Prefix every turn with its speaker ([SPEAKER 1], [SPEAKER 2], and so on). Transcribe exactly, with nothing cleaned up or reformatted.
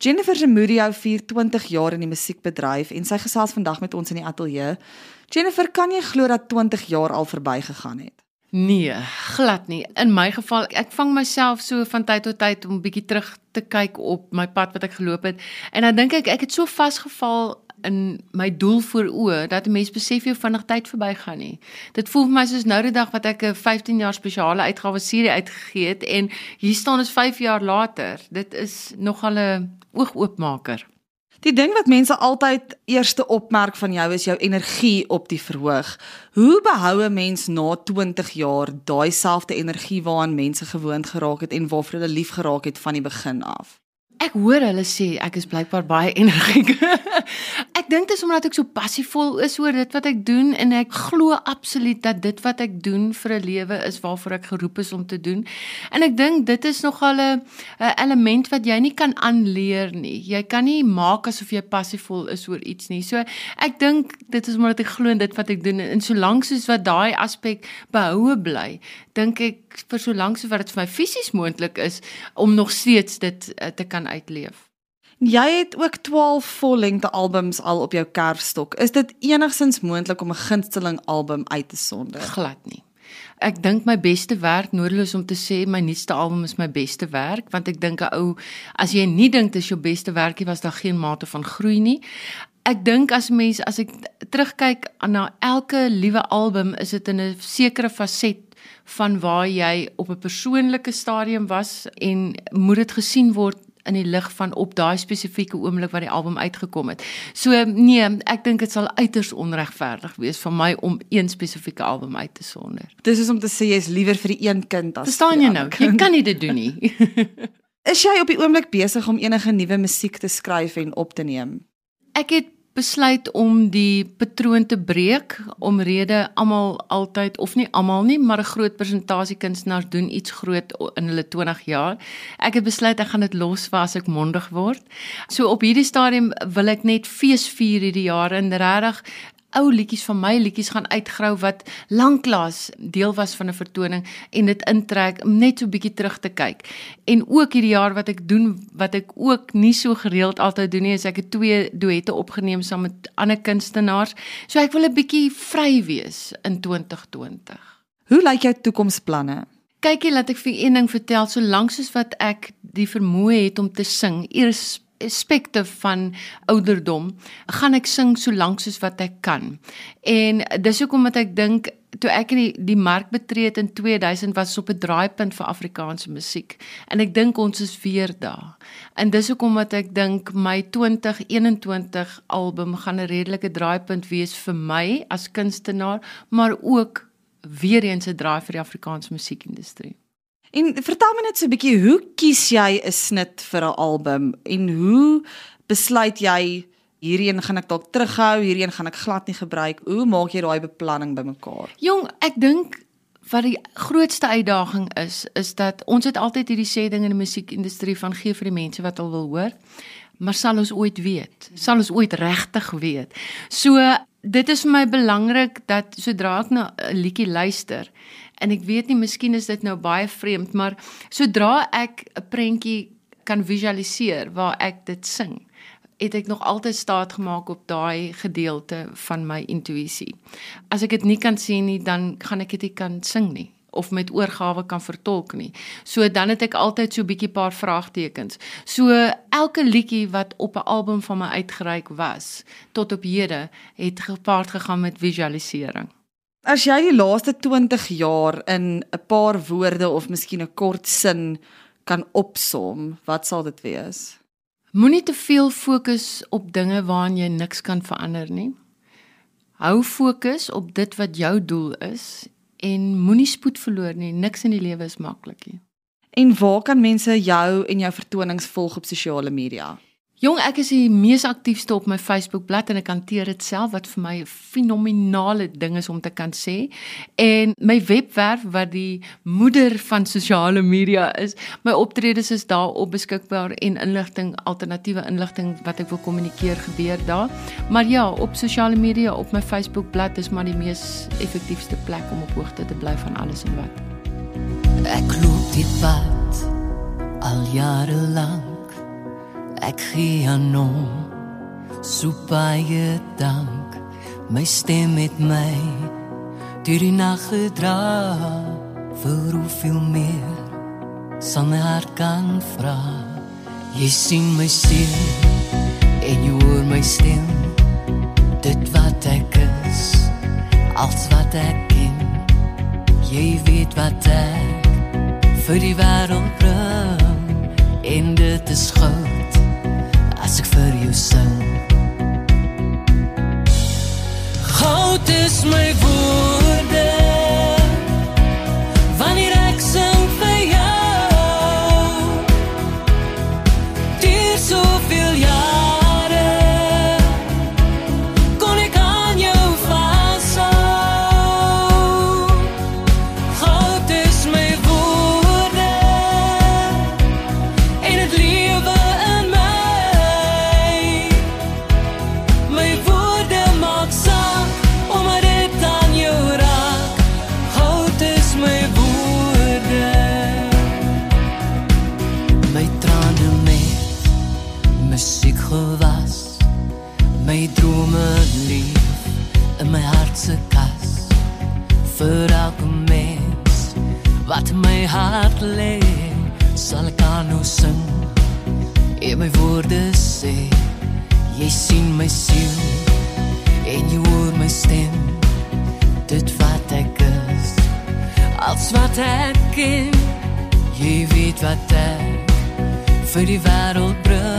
[SPEAKER 1] Jennifer Zamudio vier twintig jaar in die musiekbedryf en sy gesels vandag met ons in die ateljee. Jennifer, kan jy glo dat twintig jaar al verby gegaan het?
[SPEAKER 2] Nee, glad nie. In my geval, ek vang myself so van tyd tot tyd om 'n bietjie terug te kyk op my pad wat ek geloop het. En dan dink ek, ek het so vasgeval in my doel voor oë, dat 'n mens besef hoe vinnig tyd verbygaan nie. Dit voel vir my soos nou die dag wat ek 'n vyftien jaar spesiale uitgawe serie uitgegee het, en hier staan ons vyf jaar later. Dit is nogal 'n oogoopmaker.
[SPEAKER 1] Die ding wat mense altyd eerste opmerk van jou is jou energie op die verhoog. Hoe behou 'n mens na twintig jaar daai selfde energie waaraan mense gewoond geraak het en waarvoor hulle lief geraak het van die begin af?
[SPEAKER 2] Ek hoor hulle sê, ek is blykbaar baie energiek. Ek dink dit is omdat ek so passievol is oor dit wat ek doen, en ek glo absoluut dat dit wat ek doen vir 'n lewe is waarvoor ek geroep is om te doen. En ek dink dit is nogal 'n element wat jy nie kan aanleer nie. Jy kan nie maak asof jy passievol is oor iets nie. So ek dink dit is omdat ek glo in dit wat ek doen, en solank soos wat daai aspek behoue bly, dink ek vir solank so wat dit vir my fisies moontlik is om nog steeds dit uh, te kan uitleef.
[SPEAKER 1] Jy het ook twaalf vollengte albums al op jou kerfstok. Is dit enigstens moontlik om 'n gunsteling album uit te sonder?
[SPEAKER 2] Glad nie. Ek dink my beste werk, nodeloos om te sê my nuutste album is my beste werk, want ek dink 'n ou, as jy nie dink dit is jou beste werkie, was daar geen mate van groei nie. Ek dink as mens, as ek terugkyk na elke liewe album, is dit in 'n sekere faset van waar jy op 'n persoonlike stadium was, en moet dit gesien word in die lig van op daai spesifieke oomblik wat die album uitgekom het. So nee, ek dink dit sal uiters onregverdig wees van my om een spesifieke album uit te sonder.
[SPEAKER 1] Dis is om te sê jy is liewer vir die een kind as
[SPEAKER 2] Verstaan jy nou? Jy kan nie dit doen nie.
[SPEAKER 1] Is jy op die oomblik besig om enige nuwe musiek te skryf en op te neem?
[SPEAKER 2] Ek het besluit om die patroon te breek, omrede almal altyd, of nie almal nie, maar 'n groot persentasie kunstenaars doen iets groot in hulle twintig jaar. Ek het besluit ek gaan dit los vir as ek mondig word. So op hierdie stadium wil ek net fees vier hierdie jaar, en regtig ou liedjies van my liedjies gaan uitgrou wat lanklaas deel was van 'n vertoning, en dit intrek om net so 'n bietjie terug te kyk. En ook hierdie jaar wat ek doen, wat ek ook nie so gereeld altyd doen nie, is ek het twee duette opgeneem saam met ander kunstenaars. So ek wil 'n bietjie vry wees in twintig twintig.
[SPEAKER 1] Hoe lyk jou toekomsplanne?
[SPEAKER 2] Kykie, laat ek vir een ding vertel, so lank soos wat ek die vermoë het om te sing, eers aspekte van ouderdom, gaan ek sing so lank soos wat ek kan. En dis ook omdat ek dink, toe ek in die, die mark betreed in tweeduisend, was op 'n draaipunt vir Afrikaanse musiek. En ek dink ons is weer daar. En dis ook omdat ek dink my twintig eenentwintig album gaan 'n redelike draaipunt wees vir my as kunstenaar, maar ook weer eens 'n draai vir die Afrikaanse musiekindustrie.
[SPEAKER 1] En vertel my net so 'n bietjie, hoe kies jy 'n snit vir 'n album, en hoe besluit jy, hierheen gaan ek dalk terughou, hierheen gaan ek glad nie gebruik? Hoe maak jy daai beplanning bymekaar?
[SPEAKER 2] Jong, ek dink wat die grootste uitdaging is, is dat ons het altyd hierdie sê ding in die musiekindustrie van gee vir die mense wat al wil hoor, maar sal ons ooit weet? Sal ons ooit regtig weet? So, dit is vir my belangrik dat sodra ek na 'n liedjie luister, en ek weet nie, miskien is dit nou baie vreemd, maar sodra ek 'n prentjie kan visualiseer waar ek dit sing, het ek nog altyd staat gemaak op daai gedeelte van my intuïsie. As ek dit nie kan sien nie, dan gaan ek dit nie kan sing nie, of met oorgawe kan vertolk nie. So dan het ek altyd so 'n bietjie paar vraagtekens. So elke liedjie wat op 'n album van my uitgereik was, tot op hede, het gepaard gegaan met visualisering.
[SPEAKER 1] As jy die laaste twintig jaar in 'n paar woorde of miskien 'n kort sin kan opsom, wat sal dit wees?
[SPEAKER 2] Moenie te veel fokus op dinge waaraan jy niks kan verander nie. Hou fokus op dit wat jou doel is, en moenie spoed verloor nie. Niks in die lewe is maklik nie.
[SPEAKER 1] En waar kan mense jou en jou vertonings volg op sosiale media?
[SPEAKER 2] Jong, ek is die mees aktiefste op my Facebookblad, en ek hanteer dit self, wat vir my 'n fenominale ding is om te kan sê. En my webwerf, wat die moeder van sosiale media is, my optredes is daarop beskikbaar, en inligting, alternatiewe inligting wat ek wil kommunikeer, gebeur daar. Maar ja, op sosiale media, op my Facebookblad is maar die mees effektiefste plek om op hoogte te bly van alles en wat.
[SPEAKER 3] Ek loop dit pad al jare lang, Ek gee aan hom so baie dank. My stem met my deur die nag gedra. Vir hoeveel meer sal my hart kan vra. Jy sien my siel en jy hoor my stem. Dit wat ek is, als wat ek ken. Jy weet wat ek vir die wêreld bring. En dit is goud as ek vir jou sing. Goud is my woorde wanneer ek sing vir jou. Deur soveel jare kon ek aan jou vashou. Goud is my woorde en het lewe in my. My woorde maak saak omdat dit aan jou raak. Goud is my woorde. My trane met musiek gewas. My drome lief in my hartse kas. Vir elke mens wat in my hart lê, sal ek aan jou sing en my woorde sê. Jy sien my siel en jy hoor my stem. Dit wat ek is, als wat ek ken. Jy weet wat ek vir die wêreld bring.